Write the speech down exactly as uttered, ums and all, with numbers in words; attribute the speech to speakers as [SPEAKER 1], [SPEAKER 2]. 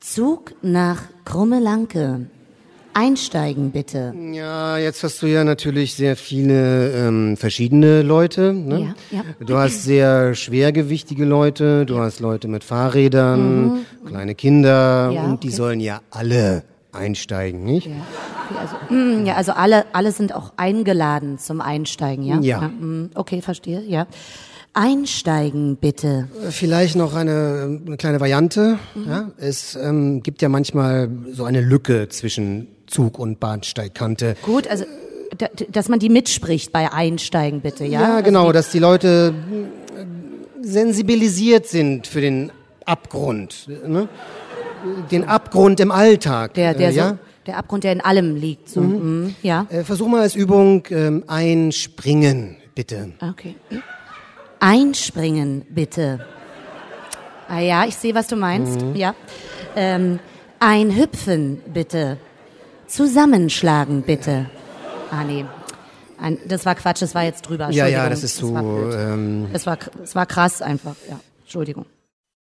[SPEAKER 1] Zug nach Krummelanke. Einsteigen, bitte.
[SPEAKER 2] Ja, jetzt hast du ja natürlich sehr viele ähm, verschiedene Leute. Ne?
[SPEAKER 1] Ja, ja.
[SPEAKER 2] Du hast sehr schwergewichtige Leute, du hast Leute mit Fahrrädern, mhm. kleine Kinder
[SPEAKER 1] Ja,
[SPEAKER 2] und die
[SPEAKER 1] okay.
[SPEAKER 2] sollen ja alle einsteigen, nicht?
[SPEAKER 1] Ja, okay, also, mm, ja, also alle, alle sind auch eingeladen zum Einsteigen, ja?
[SPEAKER 2] Ja.
[SPEAKER 1] ja mm, okay, verstehe, ja. Einsteigen, bitte.
[SPEAKER 2] Vielleicht noch eine, eine kleine Variante. Mhm. Ja? Es ähm, gibt ja manchmal so eine Lücke zwischen Zug und Bahnsteigkante.
[SPEAKER 1] Gut, also da, dass man die mitspricht bei Einsteigen, bitte, ja?
[SPEAKER 2] Ja,
[SPEAKER 1] also
[SPEAKER 2] genau,
[SPEAKER 1] die,
[SPEAKER 2] dass die Leute sensibilisiert sind für den Abgrund, ne? Den Abgrund im Alltag.
[SPEAKER 1] Der, der,
[SPEAKER 2] äh, ja?
[SPEAKER 1] so, der Abgrund, der in allem liegt. So. Mhm. Mhm, ja.
[SPEAKER 2] Äh, versuch mal als Übung ähm, einspringen, bitte.
[SPEAKER 1] Okay. Einspringen, bitte. Ah ja, ich sehe, was du meinst. Mhm. Ja. Ähm, einhüpfen, bitte. Zusammenschlagen, bitte. Ah, nee. Ein, das war Quatsch, das war jetzt drüber.
[SPEAKER 2] Ja, ja, das ist so.
[SPEAKER 1] Das war,
[SPEAKER 2] ähm,
[SPEAKER 1] das war, das war krass einfach, ja. Entschuldigung.